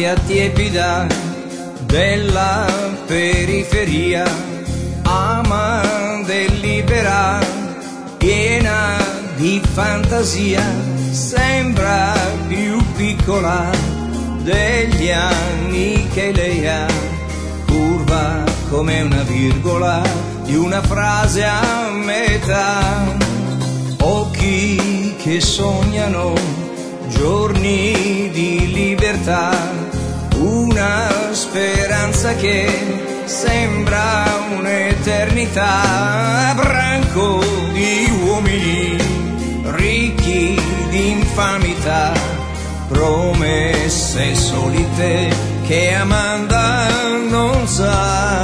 aria tiepida della periferia, amante e libera, piena di fantasia, sembra più piccola degli anni che lei ha, curva come una virgola di una frase a metà. Occhi che sognano giorni di libertà, una speranza che sembra un'eternità, branco di uomini ricchi di infamità, promesse solite che Amanda non sa.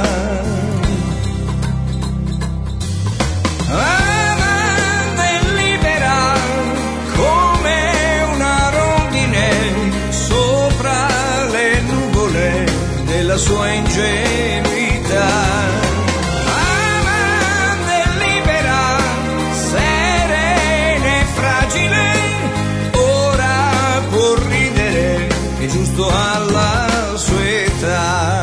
Amanda è libera come una rondine sopra le nuvole della sua ingenuità. Amanda è libera, serena e fragile, ora può ridere, è giusto alla sua età.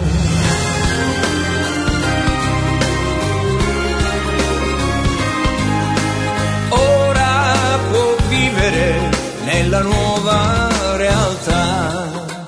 Ora può vivere nella nuova realtà.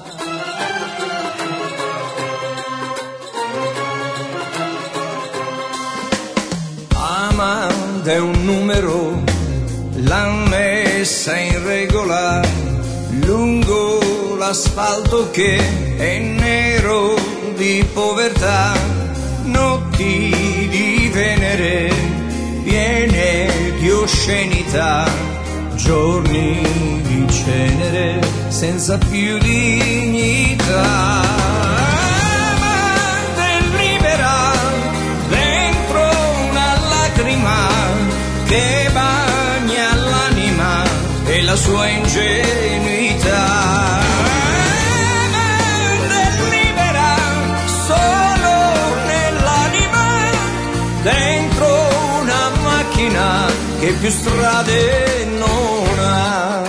Amanda è un numero, l'ha messa in regola lungo l'asfalto che è nero di povertà, notti di Venere piene di oscenità, giorni di cenere senza più dignità. Amanda è libera dentro una lacrima che bagna l'anima e la sua ingenuità. Amanda è libera solo nell'anima, dentro una macchina che più strade non ha.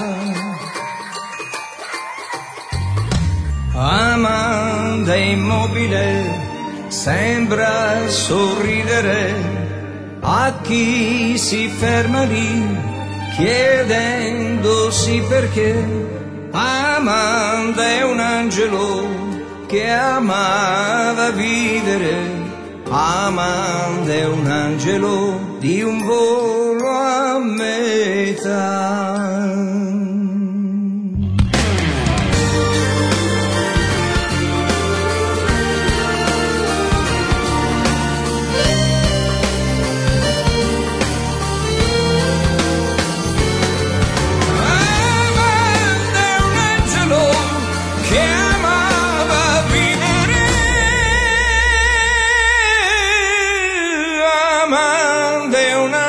Amanda è immobile, sembra sorridere a chi si ferma lì chiedendosi perché. Amanda è un angelo che amava vivere. Amanda è un angelo di un volo a metà.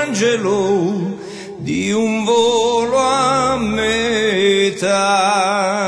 Di un volo a metà.